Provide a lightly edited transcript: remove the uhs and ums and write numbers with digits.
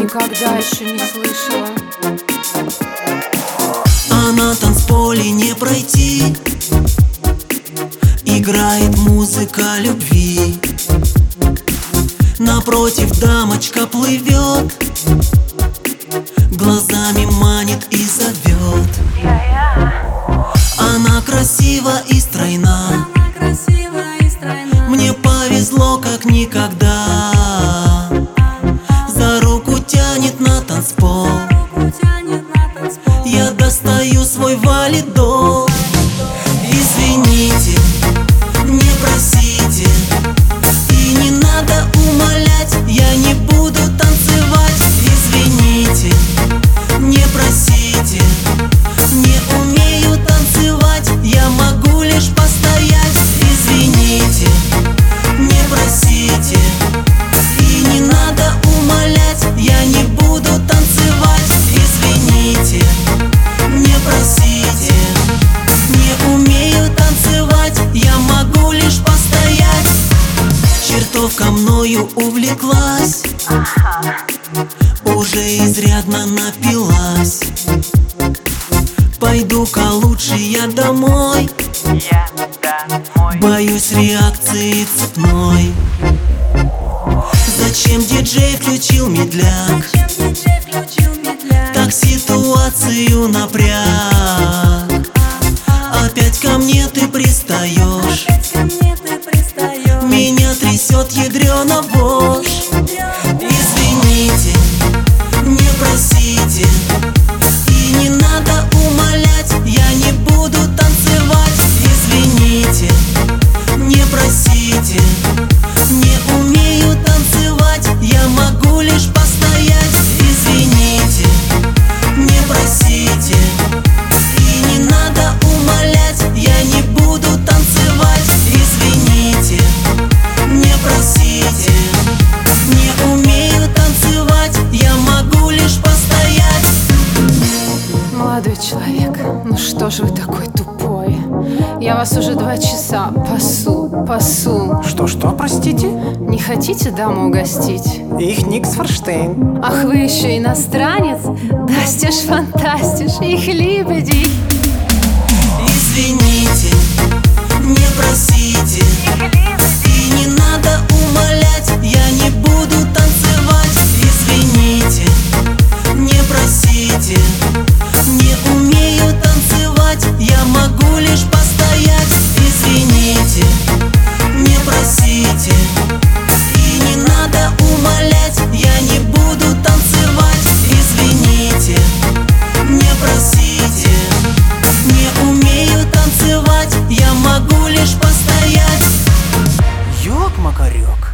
никогда еще не слышала. А на танцполе не пройти, играет музыка любви. Напротив дамочка плывет, глазами манит и зовет. Она красива и стройна, мне повезло как никогда. За руку тянет на танцпол, я достаю свой валидол. Извините, не просите, и не надо умолять, я не буду танцевать. Извините, не просите, не умею танцевать, я могу лишь постоять. Извините, не просите, и не надо умолять, я не буду танцевать. Извините, не просите, не умею танцевать, я могу лишь постоять. Чертовка мною увлеклась, уже изрядно напилась. Пойду-ка лучше я домой, боюсь реакции цепной. Зачем диджей включил медляк, так ситуацию напряг. Опять ко мне ты пристаешь, меня трясет ядрёна вошь. Извините, не просите, и не надо умолять, я не буду танцевать. Извините, не просите, не умею танцевать, я могу лишь постоять. Извините, не просите, и не надо умолять, я не буду танцевать. Извините, не просите, не умею танцевать, я могу лишь постоять. Молодой человек, ну что же вы такой тупой? Я вас уже 2 часа пасу. Что, простите? Не хотите даму угостить? Их Никс Форштейн. Ах, вы еще иностранец? Дастиш, фантастиш, их лебеди. Извините, не просите, и не надо умолять, я не буду танцевать. Извините, не просите, не умею танцевать, я могу лишь постоять. Извините, не просите, и не надо умолять, я не буду танцевать. Извините, не просите, не умею танцевать, я могу лишь постоять. Ёк-макарёк.